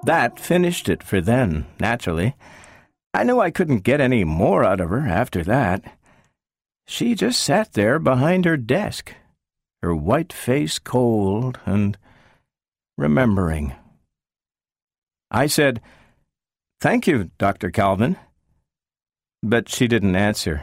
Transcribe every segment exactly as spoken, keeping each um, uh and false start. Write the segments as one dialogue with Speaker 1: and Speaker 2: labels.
Speaker 1: That finished it for then, naturally. I knew I couldn't get any more out of her after that. She just sat there behind her desk, her white face cold and remembering. I said, "Thank you, Doctor Calvin." But she didn't answer.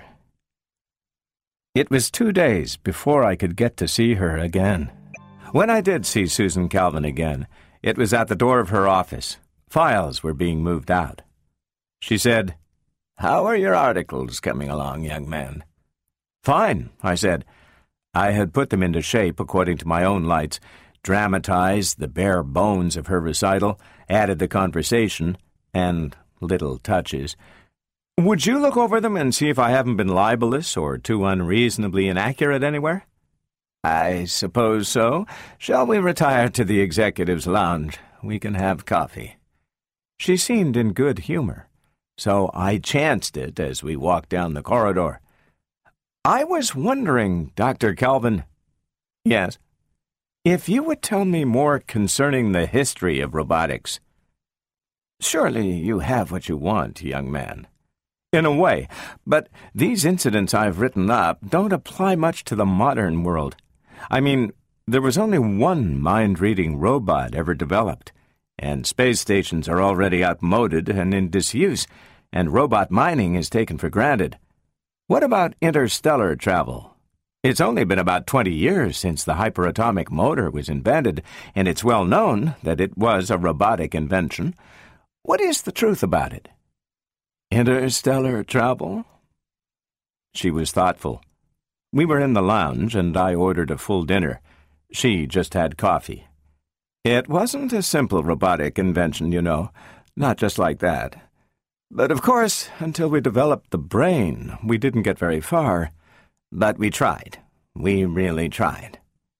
Speaker 1: It was two days before I could get to see her again. When I did see Susan Calvin again, it was at the door of her office. Files were being moved out. She said, "How are your articles coming along, young man?" "Fine," I said. I had put them into shape according to my own lights, dramatized the bare bones of her recital, added the conversation, and little touches. "Would you look over them and see if I haven't been libelous or too unreasonably inaccurate anywhere?" "I suppose so. Shall we retire to the executive's lounge? We can have coffee." She seemed in good humor, so I chanced it as we walked down the corridor. "I was wondering, Doctor Calvin." "Yes?" "If you would tell me more concerning the history of robotics." "Surely you have what you want, young man." "In a way, but these incidents I've written up don't apply much to the modern world. I mean, there was only one mind-reading robot ever developed, and space stations are already outmoded and in disuse, and robot mining is taken for granted. What about interstellar travel? It's only been about twenty years since the hyperatomic motor was invented, and it's well known that it was a robotic invention. What is the truth about it?" "Interstellar travel?" She was thoughtful. We were in the lounge, and I ordered a full dinner. She just had coffee. "It wasn't a simple robotic invention, you know, not just like that. But of course, until we developed the brain, we didn't get very far. But we tried. We really tried.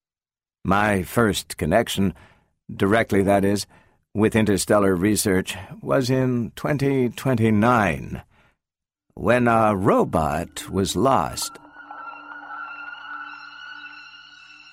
Speaker 1: My first connection, directly that is, with interstellar research, was in twenty twenty-nine, when a robot was lost